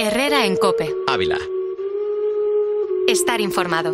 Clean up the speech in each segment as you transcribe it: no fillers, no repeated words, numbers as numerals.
Herrera en COPE. Ávila. Estar informado.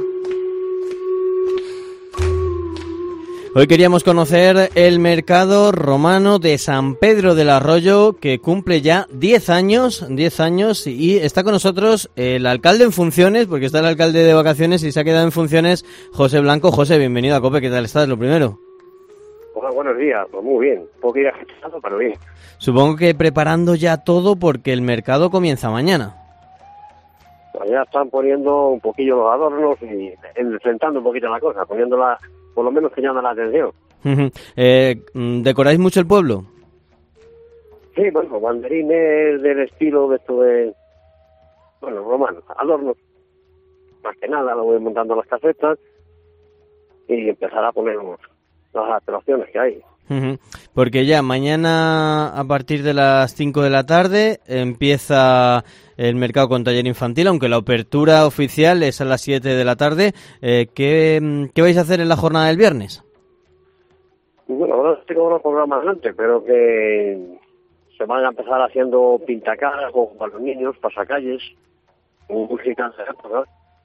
Hoy queríamos conocer el mercado romano de San Pedro del Arroyo, que cumple ya 10 años, y está con nosotros el alcalde en funciones, porque está el alcalde de vacaciones y se ha quedado en funciones, José Blanco. José, bienvenido a COPE, ¿qué tal estás? Lo primero. Hola, buenos días, pues muy bien, un poco agitado, pero bien. Supongo que preparando ya todo porque el mercado comienza mañana. Ya están poniendo un poquillo los adornos y enfrentando un poquito la cosa, poniéndola, por lo menos que llama la atención. ¿Decoráis mucho el pueblo? Sí, bueno, banderines del estilo de esto de, bueno, romano, adornos. Más que nada lo voy montando las casetas y empezar a poner las atracciones que hay. Porque ya mañana a partir de las 5 de la tarde empieza el mercado con taller infantil, aunque la apertura oficial es a las 7 de la tarde. ¿Qué vais a hacer en la jornada del viernes? Bueno, ahora tengo unos programas antes, pero que se van a empezar haciendo pintacaras para los niños, pasacalles, música de época.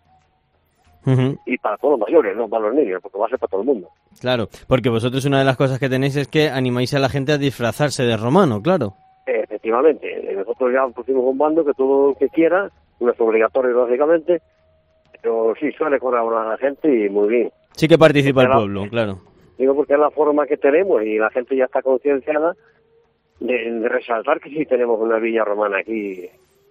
Y para todos los mayores, no para los niños, porque va a ser para todo el mundo. Claro, porque vosotros una de las cosas que tenéis es que animáis a la gente a disfrazarse de romano, claro. Efectivamente, nosotros ya pusimos un bando que todo el que quiera, no es obligatorio lógicamente, pero sí suele colaborar la gente y muy bien. Sí que participa el pueblo, claro. Digo porque es la forma que tenemos y la gente ya está concienciada de resaltar que sí tenemos una villa romana aquí.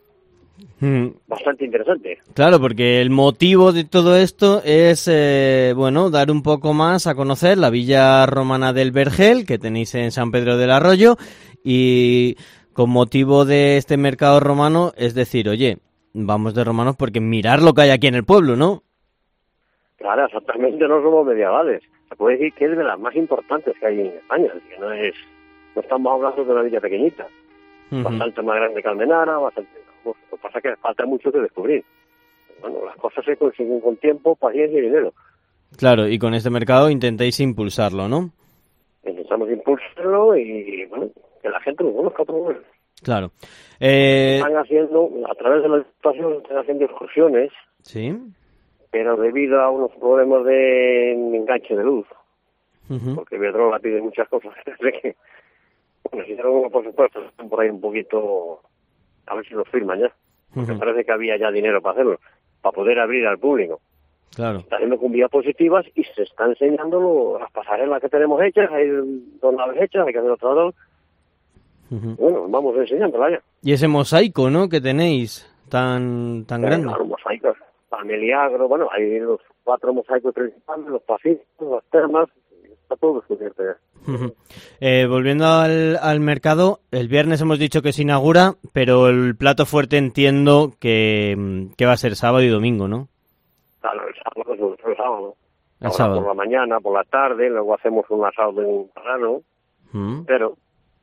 Bastante interesante. Claro, porque el motivo de todo esto es, dar un poco más a conocer la villa romana del Vergel, que tenéis en San Pedro del Arroyo, y con motivo de este mercado romano, es decir, oye, vamos de romanos porque mirar lo que hay aquí en el pueblo, ¿no? Claro, exactamente, no somos medievales. Se puede decir que es de las más importantes que hay en España, que no estamos hablando de una villa pequeñita, bastante más grande que Almenara, bastante. Lo que pasa es que falta mucho que descubrir. Bueno, las cosas se consiguen con tiempo, paciencia y dinero. Claro, y con este mercado intentáis impulsarlo, ¿no? Intentamos impulsarlo y, bueno, que la gente lo conozca por lo menos. Claro. Están haciendo, a través de la situación, están haciendo excursiones. Sí. Pero debido a unos problemas de enganche de luz, porque Iberdrola pide muchas cosas, bueno, si uno, por supuesto, están por ahí un poquito. A ver si lo firman ya. Porque parece que había ya dinero para hacerlo, para poder abrir al público. Claro. Está haciendo con vías positivas y se está enseñando las pasarelas que tenemos hechas, hay dos naves hechas, hay que hacer otras dos. Bueno, vamos enseñándola ya. Y ese mosaico, ¿no?, que tenéis tan grande. Claro, mosaicos. Palmeliagro, bueno, hay los 4 mosaicos principales, los pasillos, las termas, está todo descubierto ya. Volviendo al mercado, el viernes hemos dicho que se inaugura, pero el plato fuerte entiendo que va a ser sábado y domingo, ¿no? Claro, el sábado es el sábado. El sábado. Por la mañana, por la tarde, luego hacemos un asado de un parano, pero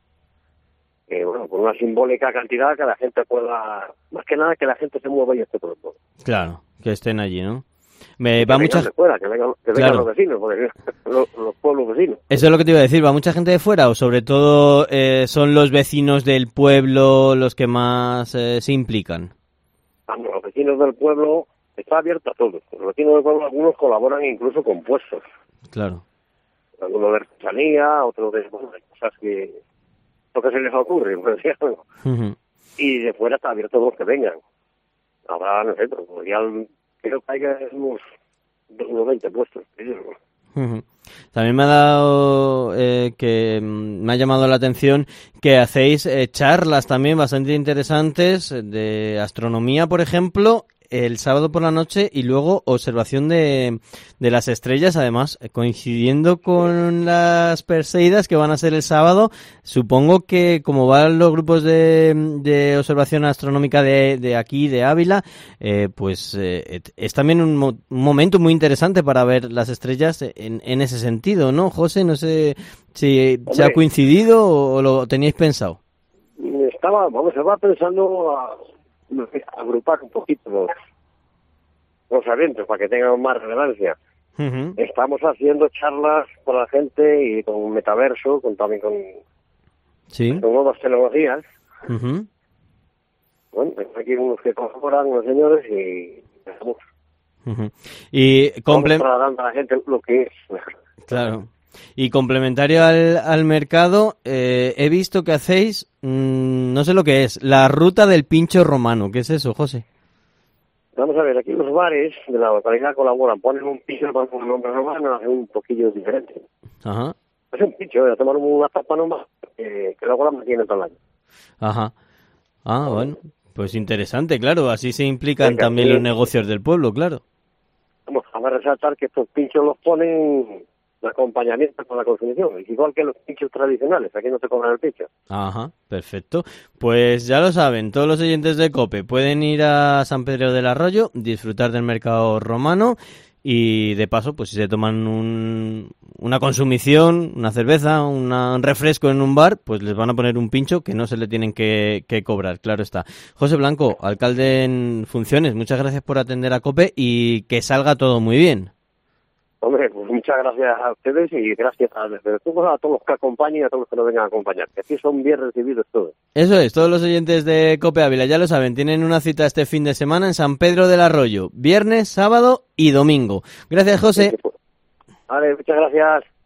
bueno, con una simbólica cantidad que la gente pueda, más que nada que la gente se mueva y esté por el pueblo. Claro, que estén allí, ¿no? Que vengan claro. Los vecinos, porque los pueblos vecinos. Eso es lo que te iba a decir, ¿va mucha gente de fuera o sobre todo son los vecinos del pueblo los que más se implican? Vamos, los vecinos del pueblo está abierto a todos. Los vecinos del pueblo, algunos colaboran incluso con puestos. Claro. Algunos de artesanía, otros de cosas que lo que se les ocurre, por decirlo. Y de fuera está abierto a los que vengan. Habrá, no sé, pero ya creo que hay unos 20 puestos. También me ha dado me ha llamado la atención que hacéis charlas también bastante interesantes de astronomía, por ejemplo, el sábado por la noche, y luego observación de las estrellas, además coincidiendo con las Perseidas que van a ser el sábado. Supongo que como van los grupos de observación astronómica de aquí, de Ávila, es también un momento muy interesante para ver las estrellas en ese sentido, ¿no, José? No sé si se ha coincidido o lo teníais pensado. Se va pensando a agrupar un poquito los eventos para que tengan más relevancia. Estamos haciendo charlas con la gente y con metaverso, también con nuevas tecnologías. Bueno, aquí unos que colaboran, unos señores, y estamos Y trasladando a la gente lo que es. Claro. Y complementario al mercado, he visto que hacéis, no sé lo que es, la ruta del pincho romano. ¿Qué es eso, José? Vamos a ver, aquí los bares de la localidad colaboran, ponen un pincho con un nombre romano, hacen un poquillo diferente. Ajá. Es un pincho, tomar una tapa nomás, que luego la mantiene todo el año. Ajá. Ah, bueno, pues interesante, claro, así se implican Venga, también sí. los negocios del pueblo, claro. Vamos a resaltar que estos pinchos los ponen de acompañamiento con la consumición, igual que los pinchos tradicionales, aquí no se cobran el pincho. Ajá, perfecto. Pues ya lo saben, todos los oyentes de COPE pueden ir a San Pedro del Arroyo, disfrutar del mercado romano y de paso, pues si se toman una consumición, una cerveza, un refresco en un bar, pues les van a poner un pincho que no se le tienen que cobrar, claro está. José Blanco, alcalde en funciones, muchas gracias por atender a COPE y que salga todo muy bien. Hombre, pues muchas gracias a ustedes y gracias a todos los que acompañen y a todos los que nos vengan a acompañar, que aquí son bien recibidos todos. Eso es, todos los oyentes de COPE Ávila ya lo saben, tienen una cita este fin de semana en San Pedro del Arroyo, viernes, sábado y domingo. Gracias, José. Vale, muchas gracias.